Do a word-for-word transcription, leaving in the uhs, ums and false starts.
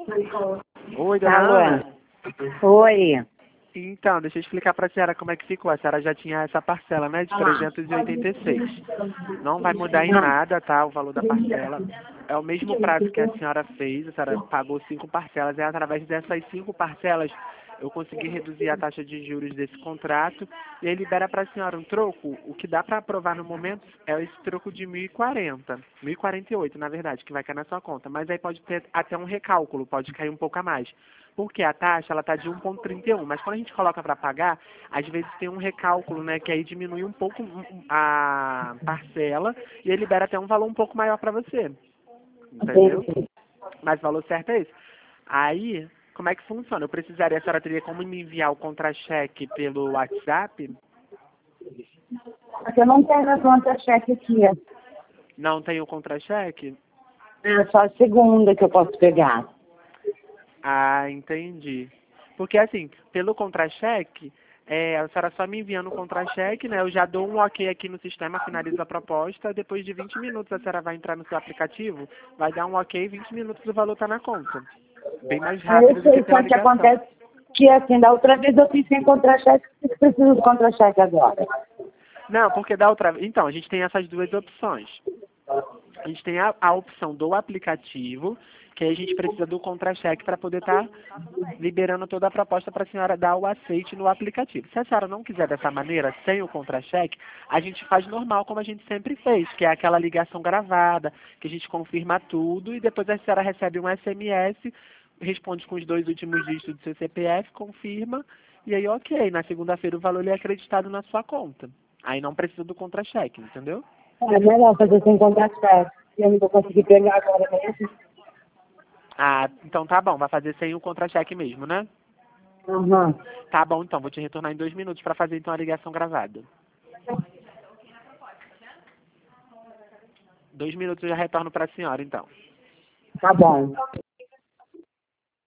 Oi, dona Alô? Ana. Oi. Então, deixa eu explicar para a senhora como é que ficou. A senhora já tinha essa parcela, né, de trezentos e oitenta e seis. Não vai mudar em nada, tá, o valor da parcela. É o mesmo prazo que a senhora fez, a senhora pagou cinco parcelas, e através dessas cinco parcelas eu consegui reduzir a taxa de juros desse contrato, e aí libera para a senhora um troco. O que dá para aprovar no momento é esse troco de mil e quarenta, mil e quarenta e oito, na verdade, que vai cair na sua conta, mas aí pode ter até um recálculo, pode cair um pouco a mais. Porque a taxa ela está de um vírgula trinta e um, mas quando a gente coloca para pagar, às vezes tem um recálculo, né, que aí diminui um pouco a parcela e ele libera até um valor um pouco maior para você. Entendeu? Mas o valor certo é esse. Aí, como é que funciona? Eu precisaria, a senhora teria como me enviar o contra-cheque pelo WhatsApp? Porque eu não tenho a conta-cheque aqui. Não tem o contra-cheque? É só a segunda que eu posso pegar. Ah, entendi. Porque assim, pelo contra-cheque, é, a senhora só me enviando o contra-cheque, né? Eu já dou um ok aqui no sistema, finalizo a proposta. Depois de vinte minutos a senhora vai entrar no seu aplicativo, vai dar um ok, vinte minutos o valor está na conta. Bem mais Aí eu rápido do que sei, pela só que ligação. acontece que assim, da outra vez eu fiz sem contra-cheque, eu preciso de contra-cheque agora. Não, porque da outra vez. Então, a gente tem essas duas opções. A gente tem a, a opção do aplicativo, que aí a gente precisa do contra-cheque para poder estar liberando toda a proposta para a senhora dar o aceite no aplicativo. Se a senhora não quiser dessa maneira, sem o contra-cheque, a gente faz normal, como a gente sempre fez, que é aquela ligação gravada, que a gente confirma tudo e depois a senhora recebe um S M S, responde com os dois últimos dígitos do seu C P F, confirma, e aí ok, na segunda-feira o valor ele é acreditado na sua conta. Aí não precisa do contra-cheque, entendeu? É melhor fazer sem contra-cheque. Eu não vou conseguir pegar agora mesmo. Ah, então tá bom, vai fazer sem o contra-cheque mesmo, né? Uhum. Tá bom, então, vou te retornar em dois minutos para fazer então a ligação gravada. Dois minutos eu já retorno para a senhora, então. Tá bom.